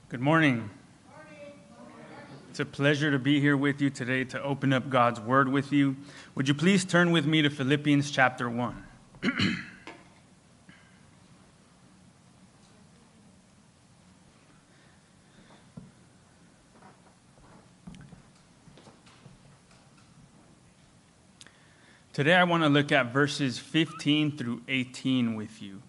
Good morning. It's a pleasure to be here with you today to open up God's Word with you. Would you please turn with me to Philippians chapter 1? Today I want to look at verses 15 through 18 with you.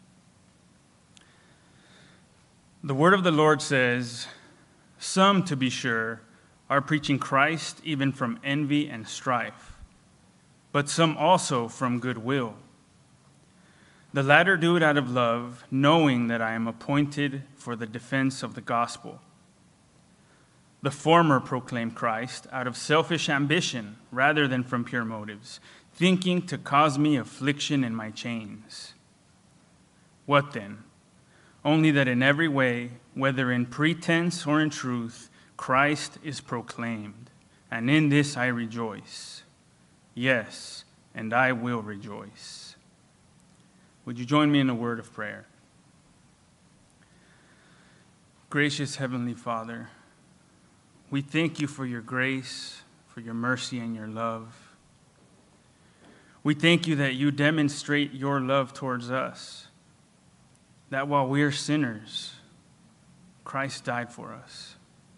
The word of the Lord says, "Some, to be sure, are preaching Christ even from envy and strife, but some also from goodwill. The latter do it out of love, knowing that I am appointed for the defense of the gospel. The former proclaim Christ out of selfish ambition rather than from pure motives, thinking to cause me affliction in my chains. What then? Only that in every way, whether in pretense or in truth, Christ is proclaimed, and in this I rejoice. Yes, and I will rejoice." Would you join me in a word of prayer? Gracious Heavenly Father, we thank you for your grace, for your mercy, and your love. We thank you that you demonstrate your love towards us, that while we are sinners, Christ died for us.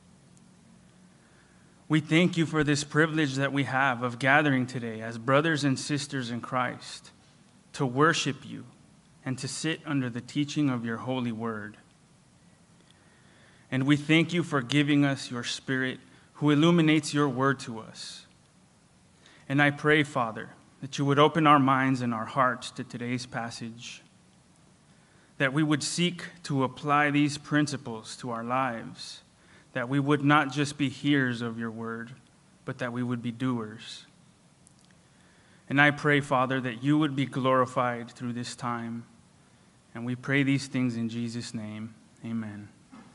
We thank you for this privilege that we have of gathering today as brothers and sisters in Christ to worship you and to sit under the teaching of your holy word. And we thank you for giving us your Spirit who illuminates your word to us. And I pray, Father, that you would open our minds and our hearts to today's passage, that we would seek to apply these principles to our lives, that we would not just be hearers of your word, but that we would be doers. And I pray, Father, that you would be glorified through this time. And we pray these things in Jesus' name. Amen.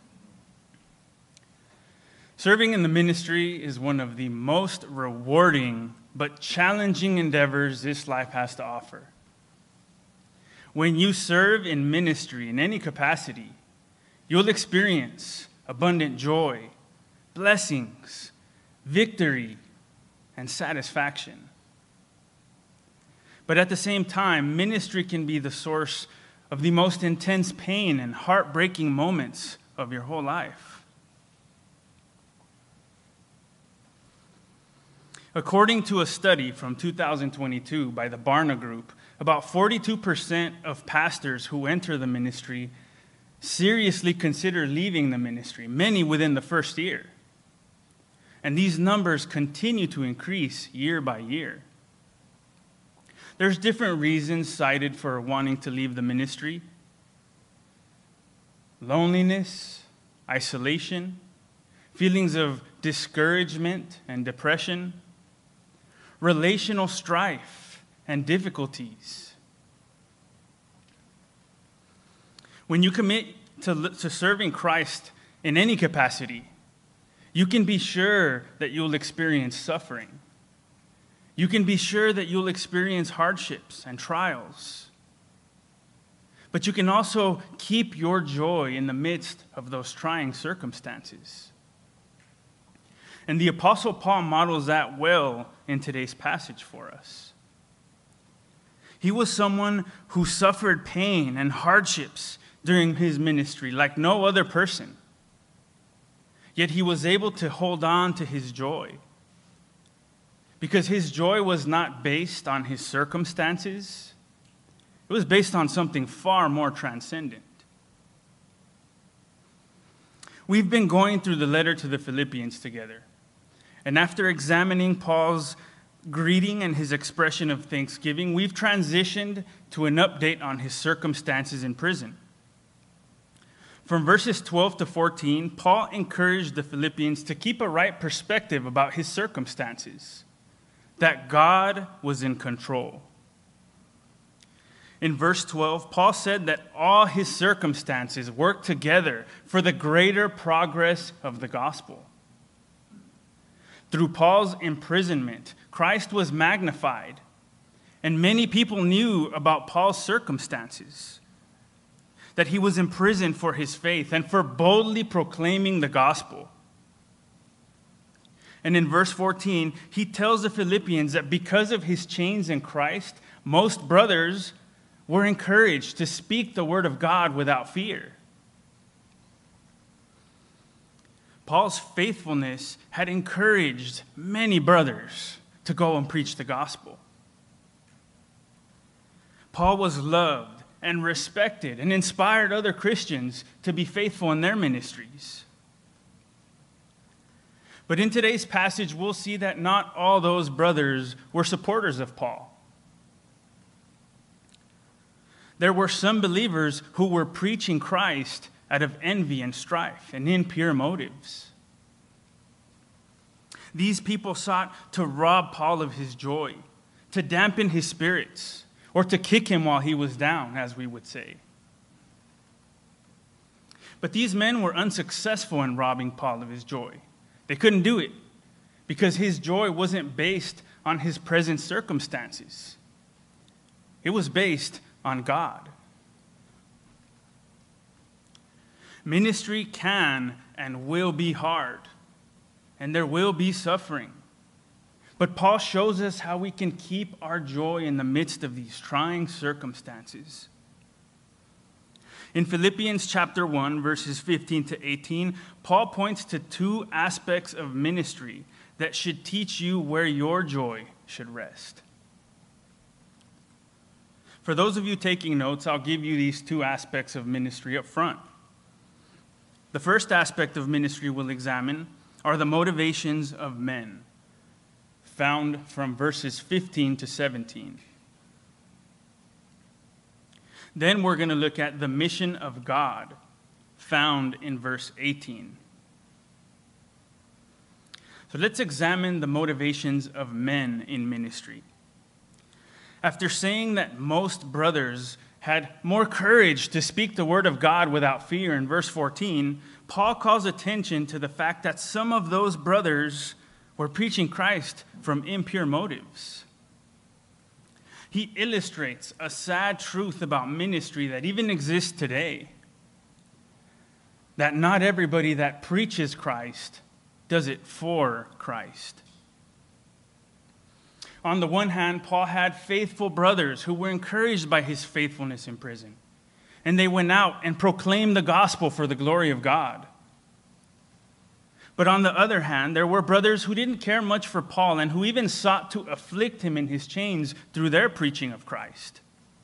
Serving in the ministry is one of the most rewarding but challenging endeavors this life has to offer. When you serve in ministry in any capacity, you'll experience abundant joy, blessings, victory, and satisfaction. But at the same time, ministry can be the source of the most intense pain and heartbreaking moments of your whole life. According to a study from 2022 by the Barna Group, about 42% of pastors who enter the ministry seriously consider leaving the ministry, many within the first year. And these numbers continue to increase year by year. There's different reasons cited for wanting to leave the ministry: loneliness, isolation, feelings of discouragement and depression, relational strife, and difficulties. When you commit to serving Christ in any capacity, you can be sure that you'll experience suffering. You can be sure that you'll experience hardships and trials. But you can also keep your joy in the midst of those trying circumstances. And the Apostle Paul models that well in today's passage for us. He was someone who suffered pain and hardships during his ministry like no other person. Yet he was able to hold on to his joy, because his joy was not based on his circumstances. It was based on something far more transcendent. We've been going through the letter to the Philippians together. And after examining Paul's greeting and his expression of thanksgiving, we've transitioned to an update on his circumstances in prison. From verses 12 to 14, Paul encouraged the Philippians to keep a right perspective about his circumstances, that God was in control. In verse 12, Paul said that all his circumstances work together for the greater progress of the gospel. Through Paul's imprisonment, Christ was magnified, and many people knew about Paul's circumstances. that he was imprisoned for his faith and for boldly proclaiming the gospel. And in verse 14, he tells the Philippians that because of his chains in Christ, most brothers were encouraged to speak the word of God without fear. Paul's faithfulness had encouraged many brothers to go and preach the gospel. Paul was loved and respected and inspired other Christians to be faithful in their ministries. But in today's passage, we'll see that not all those brothers were supporters of Paul. There were some believers who were preaching Christ out of envy and strife and impure motives. These people sought to rob Paul of his joy, to dampen his spirits, or to kick him while he was down, as we would say. But these men were unsuccessful in robbing Paul of his joy. They couldn't do it because his joy wasn't based on his present circumstances. It was based on God. Ministry can and will be hard, and there will be suffering. But Paul shows us how we can keep our joy in the midst of these trying circumstances. In Philippians chapter 1, verses 15 to 18, Paul points to two aspects of ministry that should teach you where your joy should rest. For those of you taking notes, I'll give you these two aspects of ministry up front. The first aspect of ministry we'll examine are the motivations of men, found from verses 15 to 17. Then we're going to look at the mission of God, found in verse 18. So let's examine the motivations of men in ministry. After saying that most brothers had more courage to speak the word of God without fear in verse 14, Paul calls attention to the fact that some of those brothers were preaching Christ from impure motives. He illustrates a sad truth about ministry that even exists today. That not everybody that preaches Christ does it for Christ. On the one hand, Paul had faithful brothers who were encouraged by his faithfulness in prison. And they went out and proclaimed the gospel for the glory of God. But on the other hand, there were brothers who didn't care much for Paul and who even sought to afflict him in his chains through their preaching of Christ.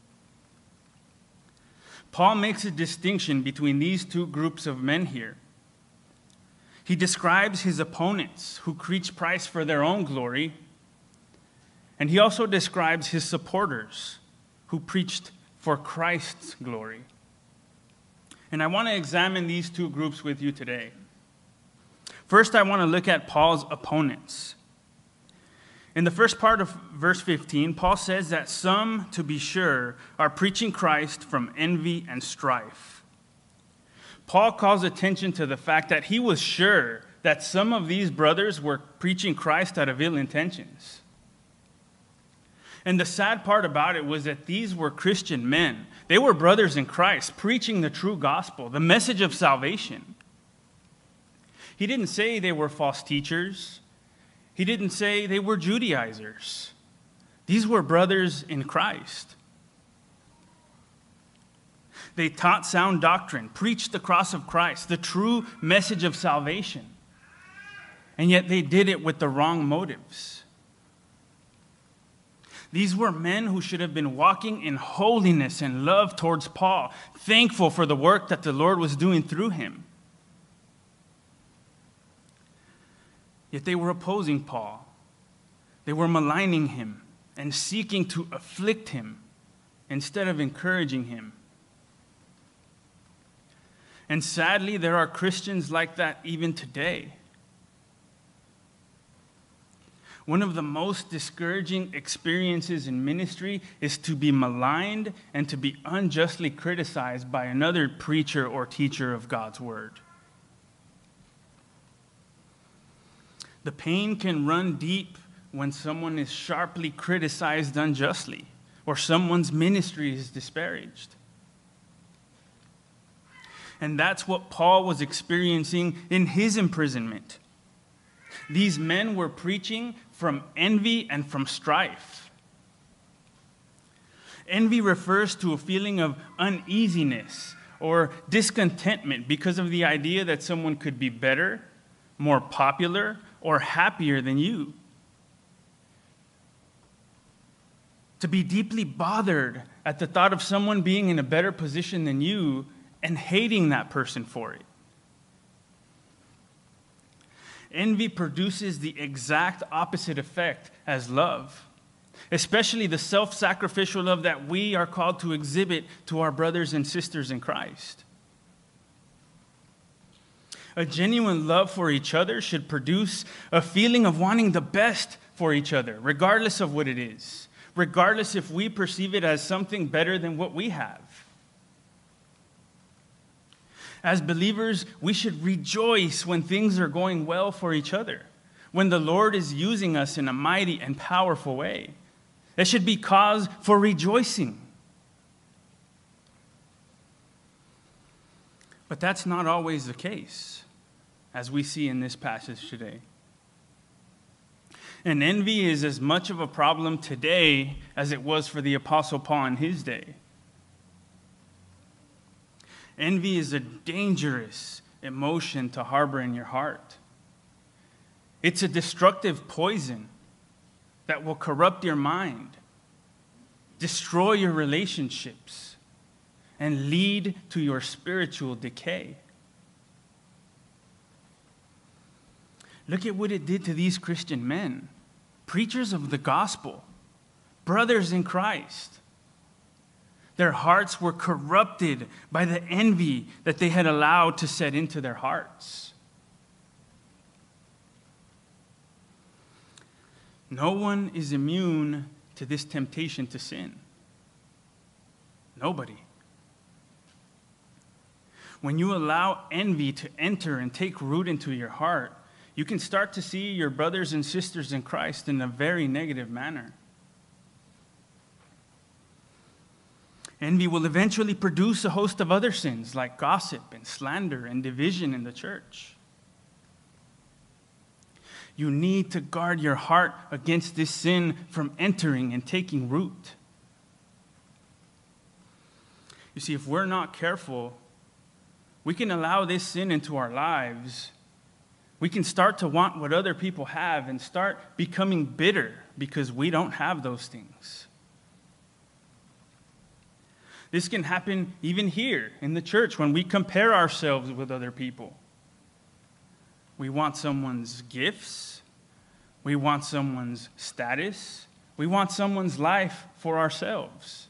Paul makes a distinction between these two groups of men here. He describes his opponents who preach Christ for their own glory, and he also describes his supporters who preached for Christ's glory. And I want to examine these two groups with you today. First, I want to look at Paul's opponents. In the first part of verse 15, Paul says that some, to be sure, are preaching Christ from envy and strife. Paul calls attention to the fact that he was sure that some of these brothers were preaching Christ out of ill intentions. And the sad part about it was that these were Christian men. They were brothers in Christ, preaching the true gospel, the message of salvation. He didn't say they were false teachers. He didn't say they were Judaizers. These were brothers in Christ. They taught sound doctrine, preached the cross of Christ, the true message of salvation. And yet they did it with the wrong motives. These were men who should have been walking in holiness and love towards Paul, thankful for the work that the Lord was doing through him. Yet they were opposing Paul. They were maligning him and seeking to afflict him instead of encouraging him. And sadly, there are Christians like that even today. One of the most discouraging experiences in ministry is to be maligned and to be unjustly criticized by another preacher or teacher of God's word. The pain can run deep when someone is sharply criticized unjustly or someone's ministry is disparaged. And that's what Paul was experiencing in his imprisonment. These men were preaching from envy and from strife. Envy refers to a feeling of uneasiness or discontentment because of the idea that someone could be better, more popular, or happier than you. To be deeply bothered at the thought of someone being in a better position than you and hating that person for it. Envy produces the exact opposite effect as love, especially the self-sacrificial love that we are called to exhibit to our brothers and sisters in Christ. A genuine love for each other should produce a feeling of wanting the best for each other, regardless of what it is, regardless if we perceive it as something better than what we have. As believers, we should rejoice when things are going well for each other, when the Lord is using us in a mighty and powerful way. It should be cause for rejoicing. But that's not always the case, as we see in this passage today. And envy is as much of a problem today as it was for the Apostle Paul in his day. Envy is a dangerous emotion to harbor in your heart. It's a destructive poison that will corrupt your mind, destroy your relationships, and lead to your spiritual decay. Look at what it did to these Christian men, preachers of the gospel, brothers in Christ. Their hearts were corrupted by the envy that they had allowed to set into their hearts. No one is immune to this temptation to sin. Nobody. When you allow envy to enter and take root into your heart, you can start to see your brothers and sisters in Christ in a very negative manner. Envy will eventually produce a host of other sins like gossip and slander and division in the church. You need to guard your heart against this sin from entering and taking root. You see, if we're not careful, we can allow this sin into our lives. We can start to want what other people have and start becoming bitter because we don't have those things. This can happen even here in the church when we compare ourselves with other people. We want someone's gifts. We want someone's status. We want someone's life for ourselves.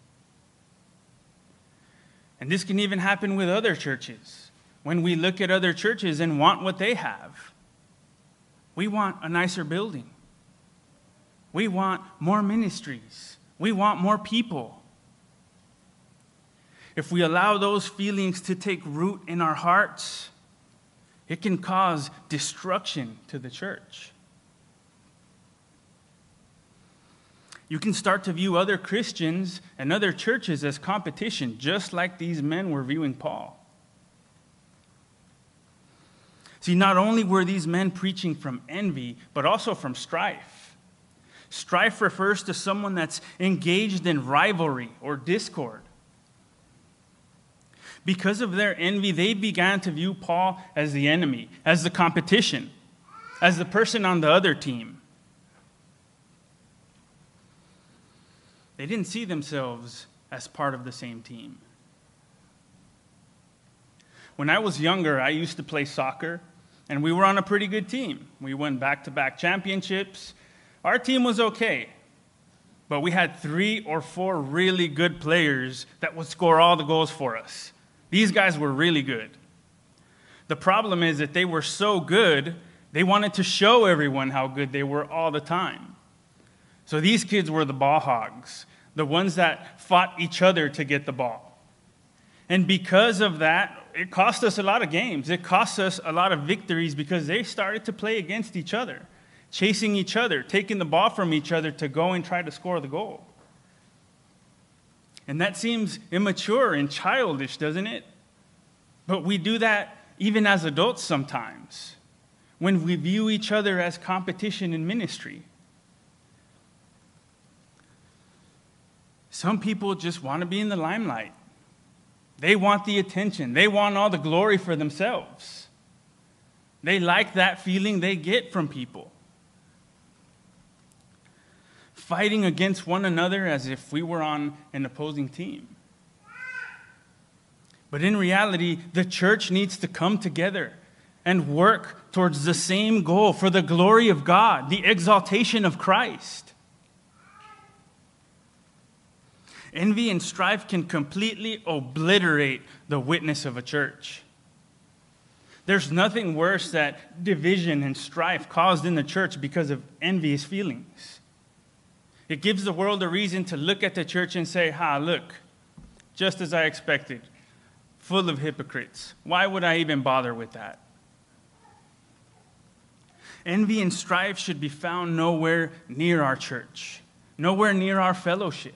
And this can even happen with other churches. When we look at other churches and want what they have. We want a nicer building. We want more ministries. We want more people. If we allow those feelings to take root in our hearts, it can cause destruction to the church. You can start to view other Christians and other churches as competition, just like these men were viewing Paul. See, not only were these men preaching from envy, but also from strife. Strife refers to someone that's engaged in rivalry or discord. Because of their envy, they began to view Paul as the enemy, as the competition, as the person on the other team. They didn't see themselves as part of the same team. When I was younger, I used to play soccer, and we were on a pretty good team. We won back-to-back championships. Our team was okay, but we had 3 or 4 really good players that would score all the goals for us. These guys were really good. The problem is that they were so good, they wanted to show everyone how good they were all the time. So these kids were the ball hogs, the ones that fought each other to get the ball. And because of that, it cost us a lot of games. It cost us a lot of victories because they started to play against each other, chasing each other, taking the ball from each other to go and try to score the goal. And that seems immature and childish, doesn't it? But we do that even as adults sometimes, when we view each other as competition in ministry. Some people just want to be in the limelight. They want the attention. They want all the glory for themselves. They like that feeling they get from people. Fighting against one another as if we were on an opposing team. But in reality, the church needs to come together and work towards the same goal for the glory of God, the exaltation of Christ. Envy and strife can completely obliterate the witness of a church. There's nothing worse than division and strife caused in the church because of envious feelings. It gives the world a reason to look at the church and say, look, just as I expected, full of hypocrites. Why would I even bother with that? Envy and strife should be found nowhere near our church, nowhere near our fellowship.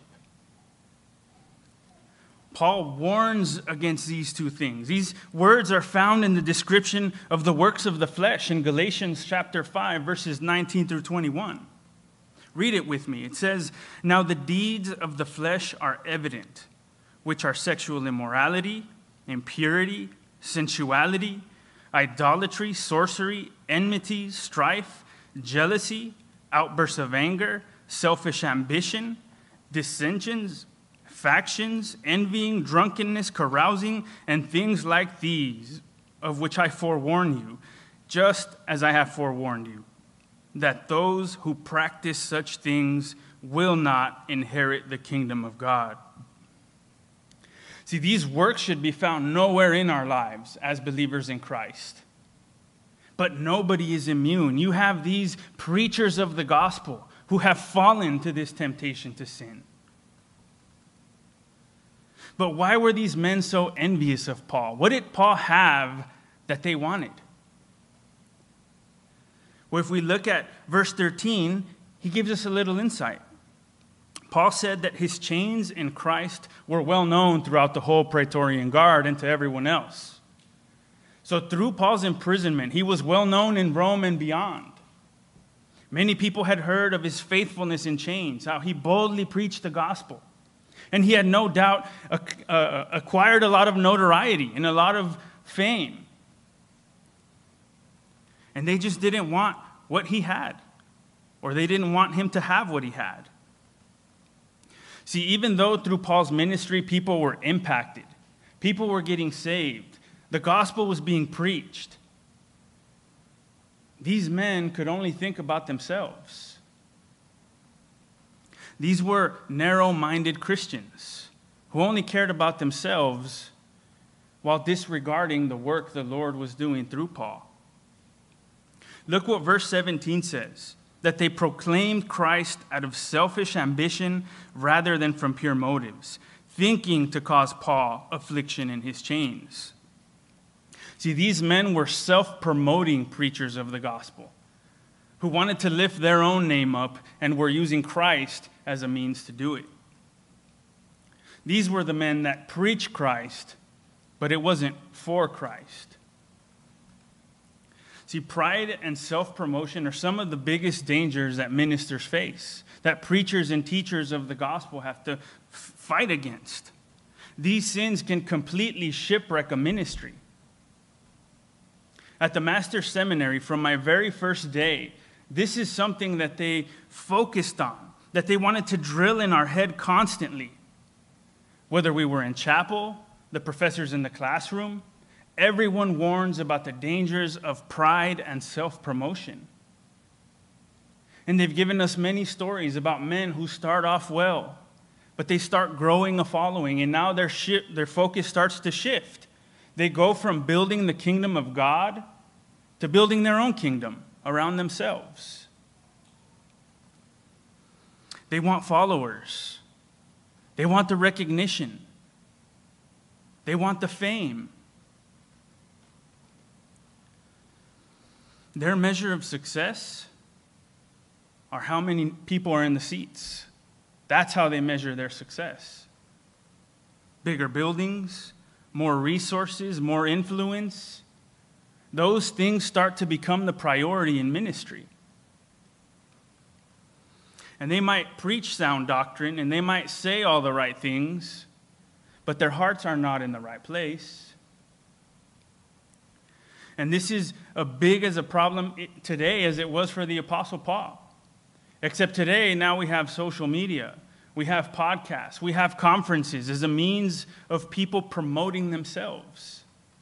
Paul warns against these two things. These words are found in the description of the works of the flesh in Galatians chapter 5, verses 19 through 21. Read it with me. It says, "Now the deeds of the flesh are evident, which are sexual immorality, impurity, sensuality, idolatry, sorcery, enmity, strife, jealousy, outbursts of anger, selfish ambition, dissensions, factions, envying, drunkenness, carousing, and things like these, of which I forewarn you, just as I have forewarned you, that those who practice such things will not inherit the kingdom of God." See, these works should be found nowhere in our lives as believers in Christ. But nobody is immune. You have these preachers of the gospel who have fallen to this temptation to sin. But why were these men so envious of Paul? What did Paul have that they wanted? Well, if we look at verse 13, he gives us a little insight. Paul said that his chains in Christ were well known throughout the whole Praetorian Guard and to everyone else. So through Paul's imprisonment, he was well known in Rome and beyond. Many people had heard of his faithfulness in chains, how he boldly preached the gospel. And he had no doubt acquired a lot of notoriety and a lot of fame. And they just didn't want what he had, or they didn't want him to have what he had. See, even though through Paul's ministry people were impacted, people were getting saved, the gospel was being preached, these men could only think about themselves. These were narrow-minded Christians who only cared about themselves while disregarding the work the Lord was doing through Paul. Look what verse 17 says, that they proclaimed Christ out of selfish ambition rather than from pure motives, thinking to cause Paul affliction in his chains. See, these men were self-promoting preachers of the gospel who wanted to lift their own name up and were using Christ as a means to do it. These were the men that preached Christ, but it wasn't for Christ. See, pride and self-promotion are some of the biggest dangers that ministers face, that preachers and teachers of the gospel have to fight against. These sins can completely shipwreck a ministry. At the Master's Seminary, from my very first day, this is something that they focused on, that they wanted to drill in our head constantly. Whether we were in chapel, the professors in the classroom, everyone warns about the dangers of pride and self-promotion. And they've given us many stories about men who start off well, but they start growing a following, and now their focus starts to shift. They go from building the kingdom of God to building their own kingdom around themselves. They want followers. They want the recognition. They want the fame. Their measure of success are how many people are in the seats. That's how they measure their success. Bigger buildings, more resources, more influence, those things start to become the priority in ministry. And they might preach sound doctrine, and they might say all the right things, but their hearts are not in the right place. And this is as big as a problem today as it was for the Apostle Paul. Except today, now we have social media, we have podcasts, we have conferences as a means of people promoting themselves.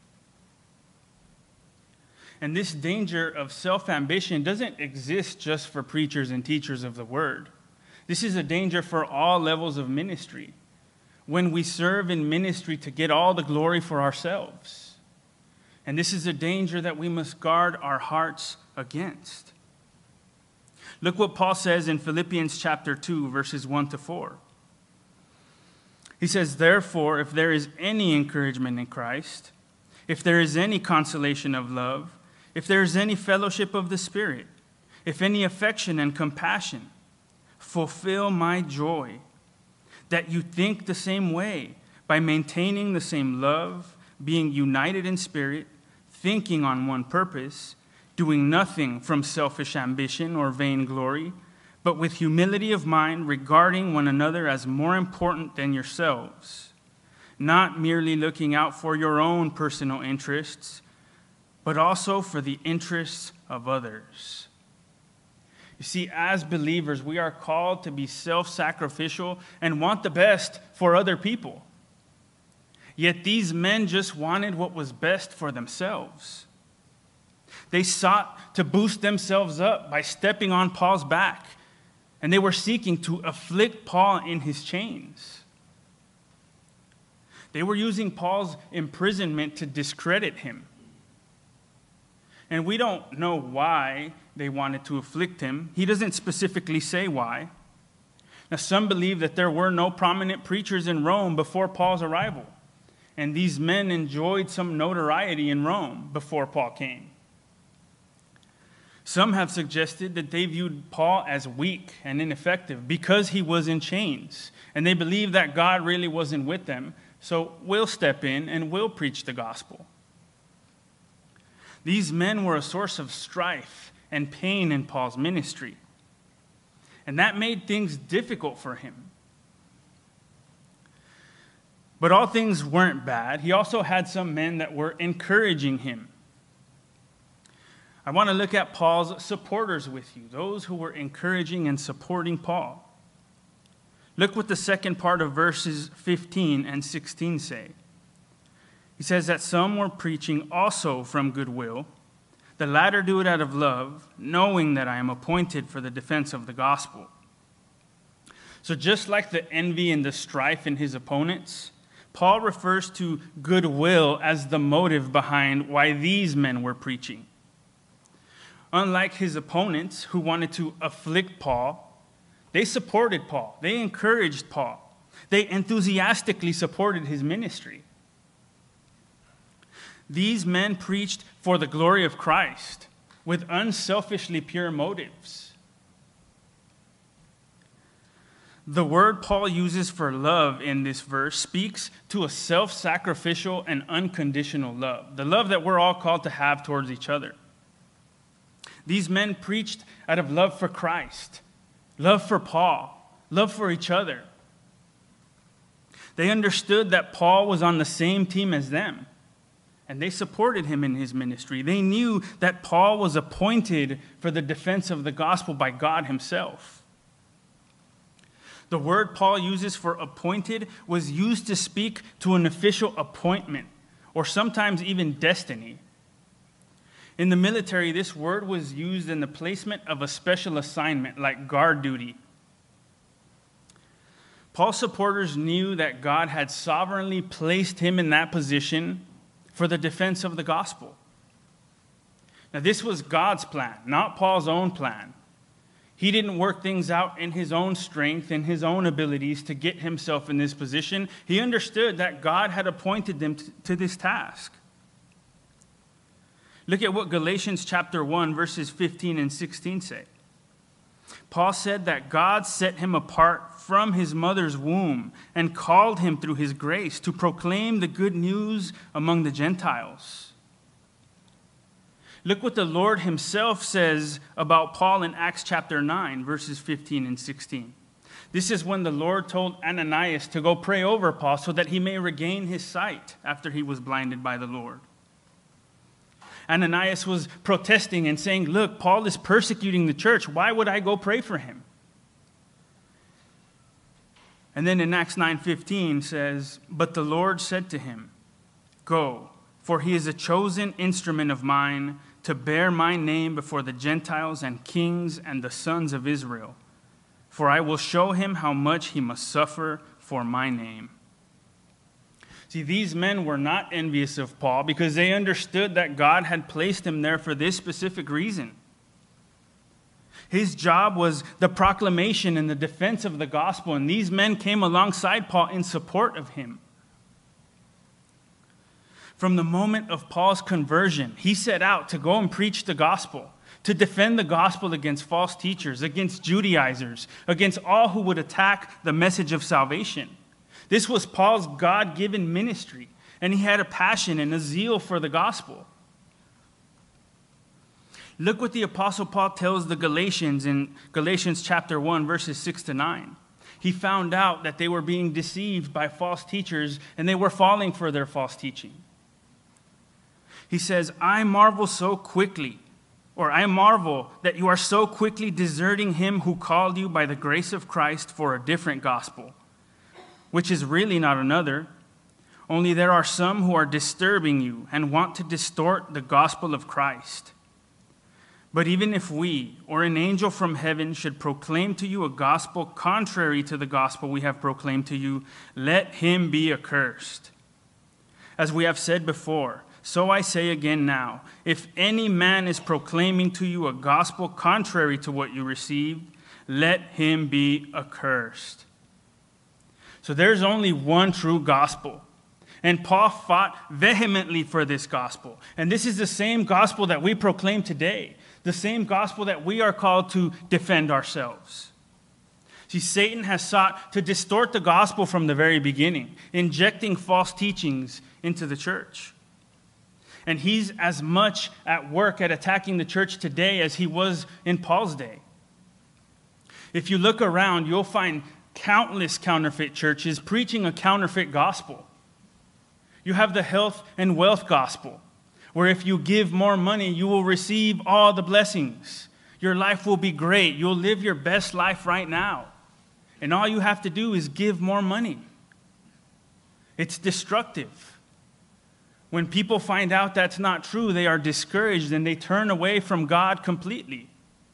And this danger of self-ambition doesn't exist just for preachers and teachers of the word. This is a danger for all levels of ministry. When we serve in ministry to get all the glory for ourselves. And this is a danger that we must guard our hearts against. Look what Paul says in Philippians chapter 2, verses 1 to 4. He says, "Therefore, if there is any encouragement in Christ, if there is any consolation of love, if there is any fellowship of the Spirit, if any affection and compassion, fulfill my joy, that you think the same way, by maintaining the same love, being united in spirit, thinking on one purpose, doing nothing from selfish ambition or vainglory, but with humility of mind, regarding one another as more important than yourselves, not merely looking out for your own personal interests, but also for the interests of others." You see, as believers, we are called to be self-sacrificial and want the best for other people. Yet these men just wanted what was best for themselves. They sought to boost themselves up by stepping on Paul's back, and they were seeking to afflict Paul in his chains. They were using Paul's imprisonment to discredit him. And we don't know why they wanted to afflict him. He doesn't specifically say why. Now, some believe that there were no prominent preachers in Rome before Paul's arrival. And these men enjoyed some notoriety in Rome before Paul came. Some have suggested that they viewed Paul as weak and ineffective because he was in chains. And they believed that God really wasn't with them. So we'll step in and we'll preach the gospel. These men were a source of strife and pain in Paul's ministry. And that made things difficult for him. But all things weren't bad. He also had some men that were encouraging him. I want to look at Paul's supporters with you, those who were encouraging and supporting Paul. Look what the second part of verses 15 and 16 say. He says that some were preaching also from goodwill. The latter do it out of love, knowing that I am appointed for the defense of the gospel. So just like the envy and the strife in his opponents, Paul refers to goodwill as the motive behind why these men were preaching. Unlike his opponents who wanted to afflict Paul, they supported Paul. They encouraged Paul. They enthusiastically supported his ministry. These men preached for the glory of Christ with unselfishly pure motives. The word Paul uses for love in this verse speaks to a self-sacrificial and unconditional love, the love that we're all called to have towards each other. These men preached out of love for Christ, love for Paul, love for each other. They understood that Paul was on the same team as them, and they supported him in his ministry. They knew that Paul was appointed for the defense of the gospel by God himself. The word Paul uses for appointed was used to speak to an official appointment, or sometimes even destiny. In the military, this word was used in the placement of a special assignment, like guard duty. Paul's supporters knew that God had sovereignly placed him in that position for the defense of the gospel. Now, this was God's plan, not Paul's own plan. He didn't work things out in his own strength and his own abilities to get himself in this position. He understood that God had appointed them to this task. Look at what Galatians chapter 1, verses 15 and 16 say. Paul said that God set him apart from his mother's womb and called him through his grace to proclaim the good news among the Gentiles. Look what the Lord himself says about Paul in Acts chapter 9, verses 15 and 16. This is when the Lord told Ananias to go pray over Paul so that he may regain his sight after he was blinded by the Lord. Ananias was protesting and saying, "Look, Paul is persecuting the church. Why would I go pray for him?" And then in Acts 9:15 says, "But the Lord said to him, 'Go, for he is a chosen instrument of mine to bear my name before the Gentiles and kings and the sons of Israel. For I will show him how much he must suffer for my name.'" See, these men were not envious of Paul because they understood that God had placed him there for this specific reason. His job was the proclamation and the defense of the gospel, and these men came alongside Paul in support of him. From the moment of Paul's conversion, he set out to go and preach the gospel, to defend the gospel against false teachers, against Judaizers, against all who would attack the message of salvation. This was Paul's God-given ministry, and he had a passion and a zeal for the gospel. Look what the Apostle Paul tells the Galatians in Galatians chapter 1, verses 6 to 9. He found out that they were being deceived by false teachers, and they were falling for their false teaching. He says, I marvel that you are so quickly deserting him who called you by the grace of Christ for a different gospel, which is really not another. Only there are some who are disturbing you and want to distort the gospel of Christ. But even if we or an angel from heaven should proclaim to you a gospel contrary to the gospel we have proclaimed to you, let him be accursed. As we have said before, so I say again now, if any man is proclaiming to you a gospel contrary to what you received, let him be accursed. So there's only one true gospel. And Paul fought vehemently for this gospel. And this is the same gospel that we proclaim today, the same gospel that we are called to defend ourselves. See, Satan has sought to distort the gospel from the very beginning, injecting false teachings into the church. And he's as much at work at attacking the church today as he was in Paul's day. If you look around, you'll find countless counterfeit churches preaching a counterfeit gospel. You have the health and wealth gospel, where if you give more money, you will receive all the blessings. Your life will be great. You'll live your best life right now. And all you have to do is give more money. It's destructive. When people find out that's not true, they are discouraged and they turn away from God completely.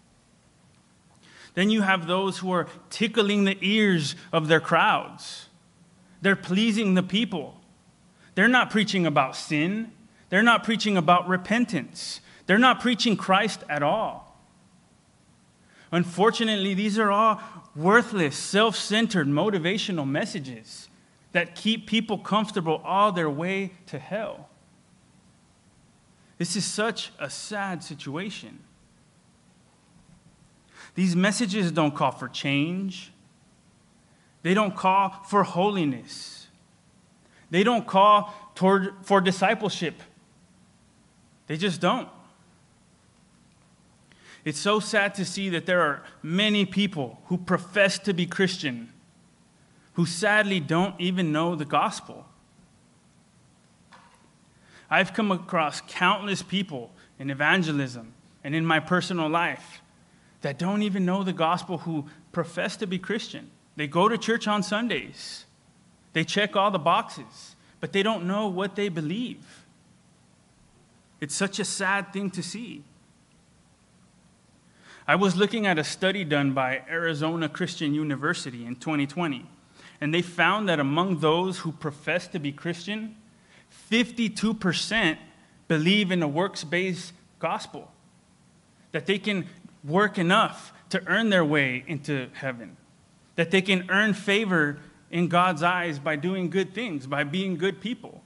Then you have those who are tickling the ears of their crowds. They're pleasing the people. They're not preaching about sin. They're not preaching about repentance. They're not preaching Christ at all. Unfortunately, these are all worthless, self-centered, motivational messages that keep people comfortable all their way to hell. This is such a sad situation. These messages don't call for change. They don't call for holiness. They don't call for discipleship. They just don't. It's so sad to see that there are many people who profess to be Christian who sadly don't even know the gospel. I've come across countless people in evangelism and in my personal life that don't even know the gospel who profess to be Christian. They go to church on Sundays. They check all the boxes, but they don't know what they believe. It's such a sad thing to see. I was looking at a study done by Arizona Christian University in 2020, and they found that among those who profess to be Christian, 52% believe in a works-based gospel, that they can work enough to earn their way into heaven, that they can earn favor in God's eyes by doing good things, by being good people.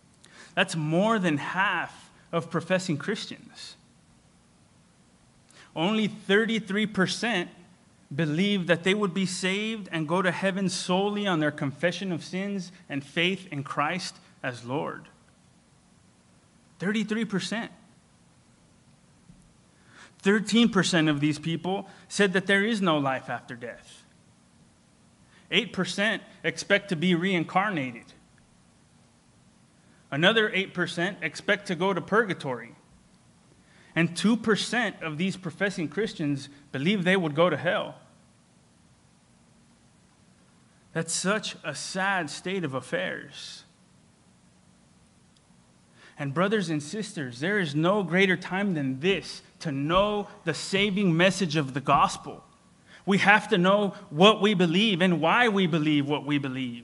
That's more than half of professing Christians. only 33% believed that they would be saved and go to heaven solely on their confession of sins and faith in Christ as Lord. 33%. 13% of these people said that there is no life after death. 8% expect to be reincarnated. Another 8% expect to go to purgatory. And 2% of these professing Christians believe they would go to hell. That's such a sad state of affairs. And brothers and sisters, there is no greater time than this to know the saving message of the gospel. We have to know what we believe and why we believe what we believe.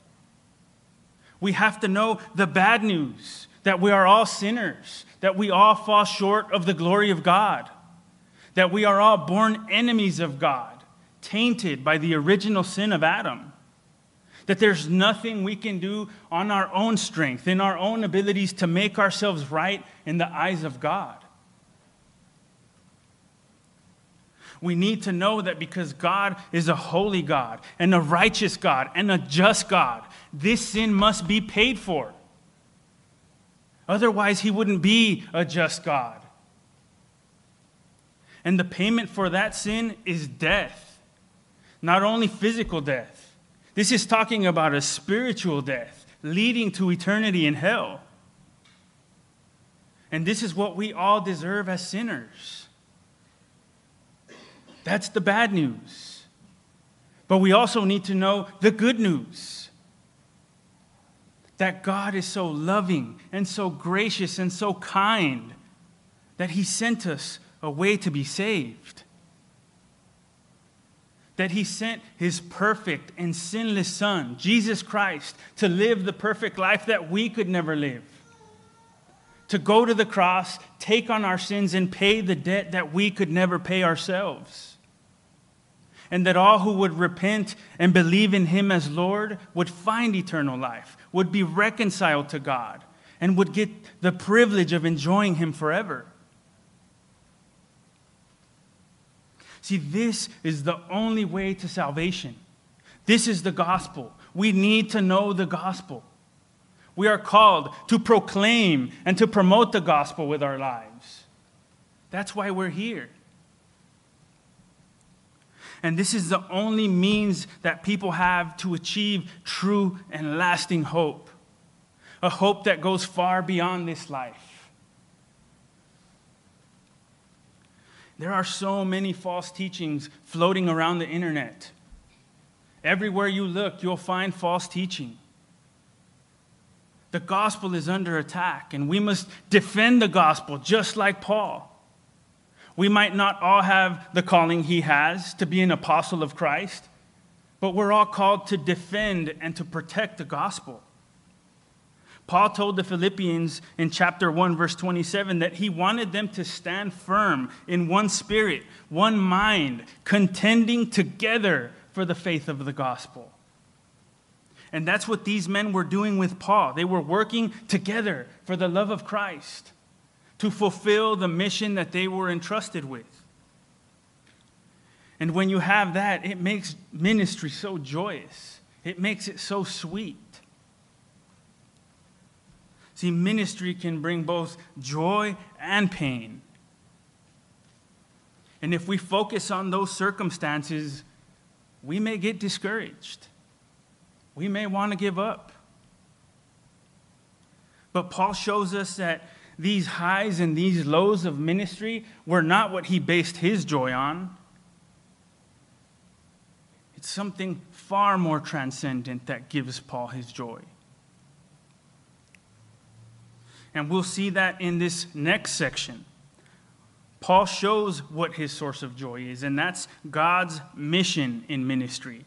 We have to know the bad news, that we are all sinners, that we all fall short of the glory of God, that we are all born enemies of God, tainted by the original sin of Adam, that there's nothing we can do on our own strength, in our own abilities to make ourselves right in the eyes of God. We need to know that because God is a holy God and a righteous God and a just God, this sin must be paid for. Otherwise, he wouldn't be a just God. And the payment for that sin is death. Not only physical death. This is talking about a spiritual death leading to eternity in hell. And this is what we all deserve as sinners. That's the bad news. But we also need to know the good news. That God is so loving and so gracious and so kind that he sent us a way to be saved. That he sent his perfect and sinless Son, Jesus Christ, to live the perfect life that we could never live. To go to the cross, take on our sins, and pay the debt that we could never pay ourselves. And that all who would repent and believe in him as Lord would find eternal life, would be reconciled to God, and would get the privilege of enjoying him forever. See, this is the only way to salvation. This is the gospel. We need to know the gospel. We are called to proclaim and to promote the gospel with our lives. That's why we're here. And this is the only means that people have to achieve true and lasting hope. A hope that goes far beyond this life. There are so many false teachings floating around the internet. Everywhere you look, you'll find false teaching. The gospel is under attack, and we must defend the gospel just like Paul. We might not all have the calling he has to be an apostle of Christ, but we're all called to defend and to protect the gospel. Paul told the Philippians in chapter 1, verse 27, that he wanted them to stand firm in one spirit, one mind, contending together for the faith of the gospel. And that's what these men were doing with Paul. They were working together for the love of Christ, to fulfill the mission that they were entrusted with. And when you have that, it makes ministry so joyous. It makes it so sweet. See, ministry can bring both joy and pain. And if we focus on those circumstances, we may get discouraged. We may want to give up. But Paul shows us that these highs and these lows of ministry were not what he based his joy on. It's something far more transcendent that gives Paul his joy. And we'll see that in this next section. Paul shows what his source of joy is, and that's God's mission in ministry.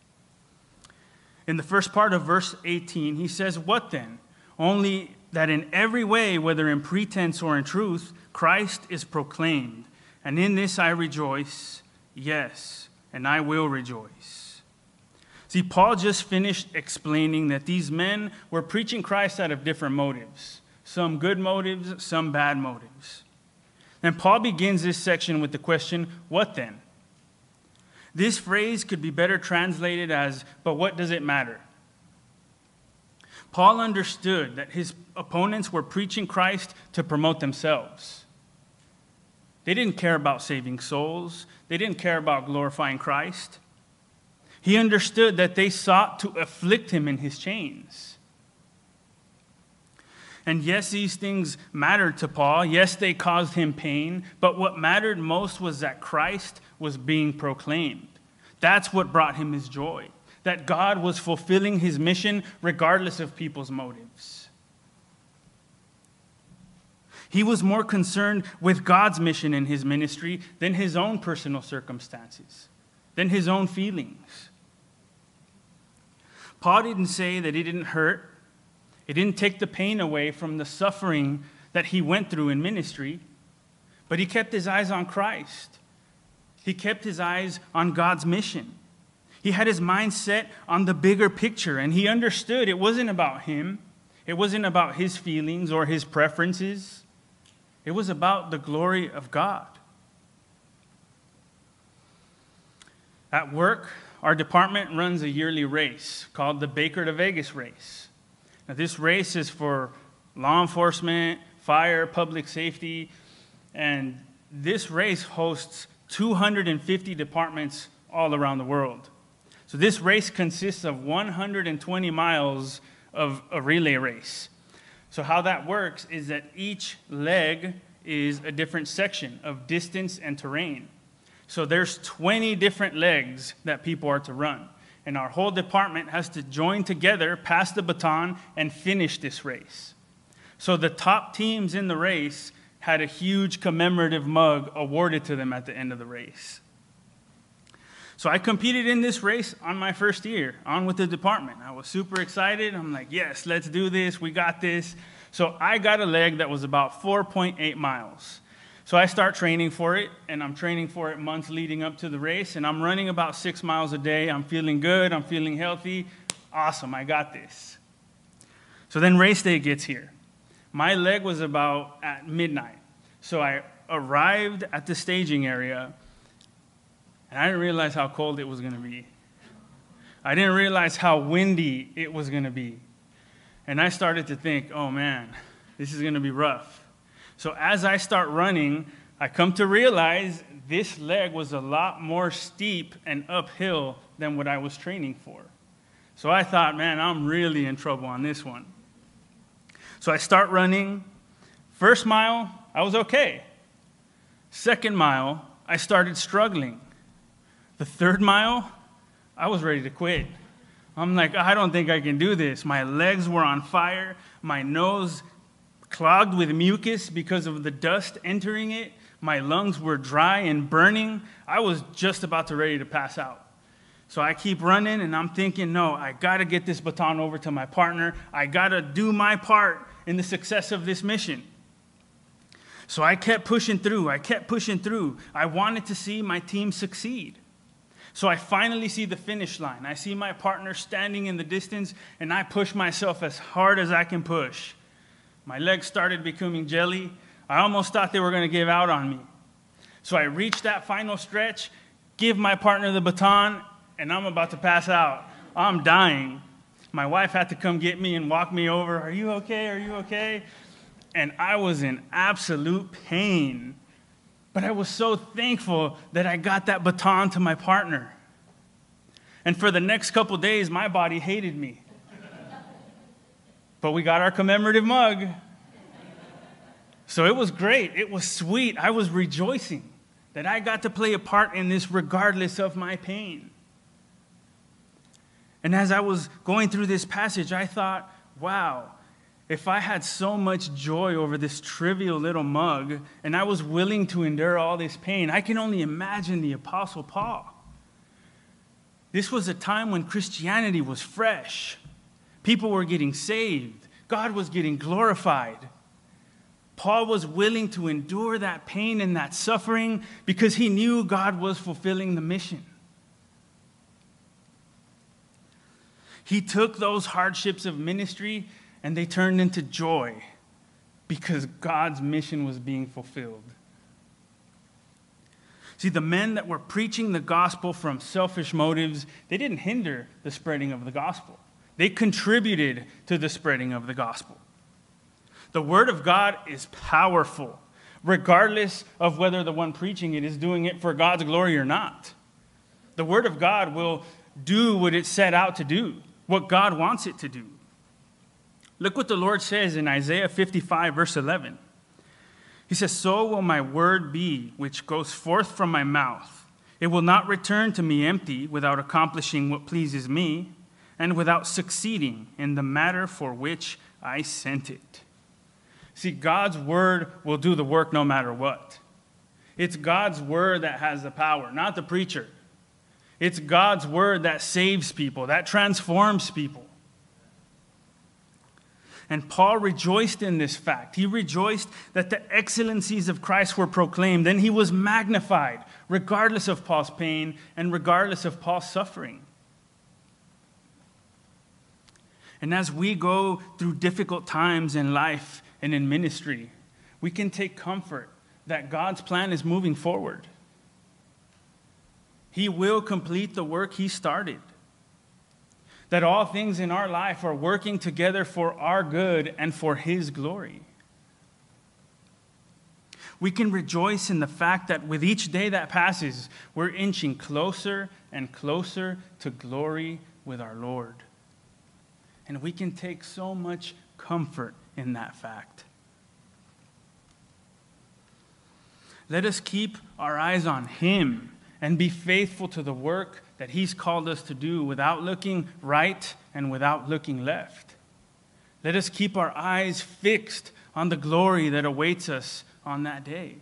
In the first part of verse 18, he says, "What then? Only that in every way, whether in pretense or in truth, Christ is proclaimed. And in this I rejoice, yes, and I will rejoice." See, Paul just finished explaining that these men were preaching Christ out of different motives. Some good motives, some bad motives. And Paul begins this section with the question, what then? This phrase could be better translated as, but what does it matter? Paul understood that his opponents were preaching Christ to promote themselves. They didn't care about saving souls. They didn't care about glorifying Christ. He understood that they sought to afflict him in his chains. And yes, these things mattered to Paul. Yes, they caused him pain. But what mattered most was that Christ was being proclaimed. That's what brought him his joy. That God was fulfilling his mission regardless of people's motives. He was more concerned with God's mission in his ministry than his own personal circumstances, than his own feelings. Paul didn't say that it didn't hurt. It didn't take the pain away from the suffering that he went through in ministry, but he kept his eyes on Christ. He kept his eyes on God's mission. He had his mind set on the bigger picture, and he understood it wasn't about him. It wasn't about his feelings or his preferences. It was about the glory of God. At work, our department runs a yearly race called the Baker to Vegas race. Now, this race is for law enforcement, fire, public safety, and this race hosts 250 departments all around the world. So this race consists of 120 miles of a relay race. So how that works is that each leg is a different section of distance and terrain. So there's 20 different legs that people are to run. And our whole department has to join together, pass the baton, and finish this race. So the top teams in the race had a huge commemorative mug awarded to them at the end of the race. So I competed in this race on my first year, on with the department. I was super excited. I'm like, yes, let's do this. We got this. So I got a leg that was about 4.8 miles. So I start training for it, and I'm training for it months leading up to the race, and I'm running about 6 miles a day. I'm feeling good. I'm feeling healthy. Awesome, I got this. So then race day gets here. My leg was about at midnight. So I arrived at the staging area, and I didn't realize how cold it was going to be. I didn't realize how windy it was going to be. And I started to think, oh man, this is going to be rough. So as I start running, I come to realize this leg was a lot more steep and uphill than what I was training for. So I thought, man, I'm really in trouble on this one. So I start running. First mile, I was okay. Second mile, I started struggling. The third mile, I was ready to quit. I'm like, I don't think I can do this. My legs were on fire. My nose clogged with mucus because of the dust entering it. My lungs were dry and burning. I was just about to ready to pass out. So I keep running, and I'm thinking, no, I got to get this baton over to my partner. I got to do my part in the success of this mission. So I kept pushing through. I wanted to see my team succeed. So I finally see the finish line. I see my partner standing in the distance, and I push myself as hard as I can push. My legs started becoming jelly. I almost thought they were going to give out on me. So I reach that final stretch, give my partner the baton, and I'm about to pass out. I'm dying. My wife had to come get me and walk me over. Are you okay? Are you okay? And I was in absolute pain. But I was so thankful that I got that baton to my partner. And for the next couple days, my body hated me. But we got our commemorative mug. So it was great. It was sweet. I was rejoicing that I got to play a part in this regardless of my pain. And as I was going through this passage, I thought, wow, if I had so much joy over this trivial little mug and I was willing to endure all this pain, I can only imagine the Apostle Paul. This was a time when Christianity was fresh. People were getting saved. God was getting glorified. Paul was willing to endure that pain and that suffering because he knew God was fulfilling the mission. He took those hardships of ministry and they turned into joy because God's mission was being fulfilled. See, the men that were preaching the gospel from selfish motives, they didn't hinder the spreading of the gospel. They contributed to the spreading of the gospel. The word of God is powerful, regardless of whether the one preaching it is doing it for God's glory or not. The word of God will do what it set out to do, what God wants it to do. Look what the Lord says in Isaiah 55, verse 11. He says, "So will my word be, which goes forth from my mouth. It will not return to me empty, without accomplishing what pleases me, and without succeeding in the matter for which I sent it." See, God's word will do the work no matter what. It's God's word that has the power, not the preacher. It's God's word that saves people, that transforms people. And Paul rejoiced in this fact. He rejoiced that the excellencies of Christ were proclaimed, and he was magnified, regardless of Paul's pain and regardless of Paul's suffering. And as we go through difficult times in life and in ministry, we can take comfort that God's plan is moving forward. He will complete the work he started. That all things in our life are working together for our good and for his glory. We can rejoice in the fact that with each day that passes, we're inching closer and closer to glory with our Lord. And we can take so much comfort in that fact. Let us keep our eyes on him and be faithful to the work that he's called us to do without looking right and without looking left. Let us keep our eyes fixed on the glory that awaits us on that day.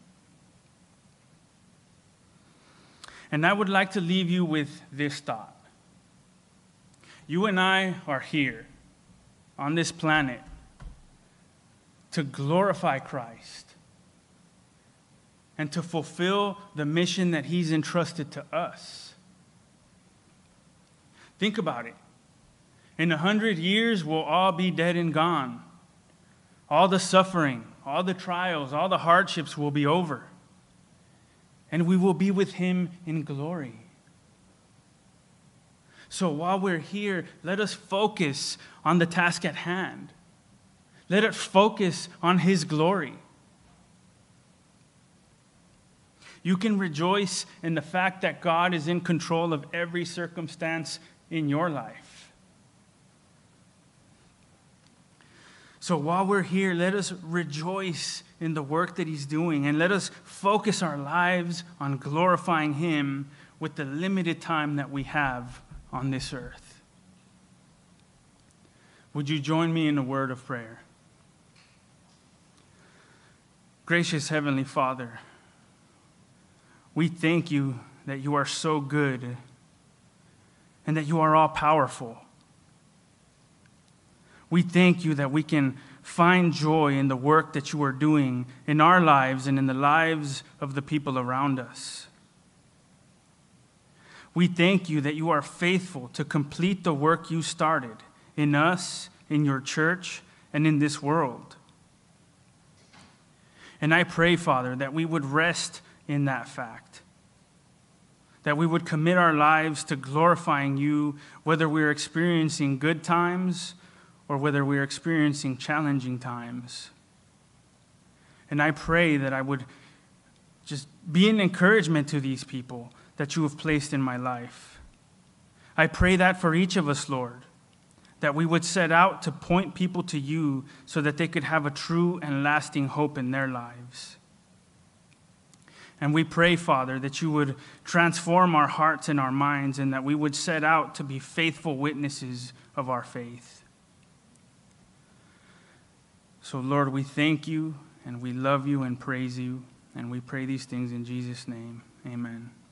And I would like to leave you with this thought. You and I are here on this planet to glorify Christ and to fulfill the mission that he's entrusted to us. Think about it. In 100 years, we'll all be dead and gone. All the suffering, all the trials, all the hardships will be over. And we will be with him in glory. So while we're here, let us focus on the task at hand. Let us focus on his glory. You can rejoice in the fact that God is in control of every circumstance in your life. So while we're here, let us rejoice in the work that he's doing, and let us focus our lives on glorifying him with the limited time that we have on this earth. Would you join me in a word of prayer? Gracious Heavenly Father, we thank you that you are so good and that you are all powerful. We thank you that we can find joy in the work that you are doing in our lives and in the lives of the people around us. We thank you that you are faithful to complete the work you started in us, in your church, and in this world. And I pray, Father, that we would rest in that fact, that we would commit our lives to glorifying you, whether we're experiencing good times or whether we're experiencing challenging times. And I pray that I would just be an encouragement to these people that you have placed in my life. I pray that for each of us, Lord, that we would set out to point people to you so that they could have a true and lasting hope in their lives. And we pray, Father, that you would transform our hearts and our minds, and that we would set out to be faithful witnesses of our faith. So, Lord, we thank you, and we love you and praise you, and we pray these things in Jesus' name. Amen.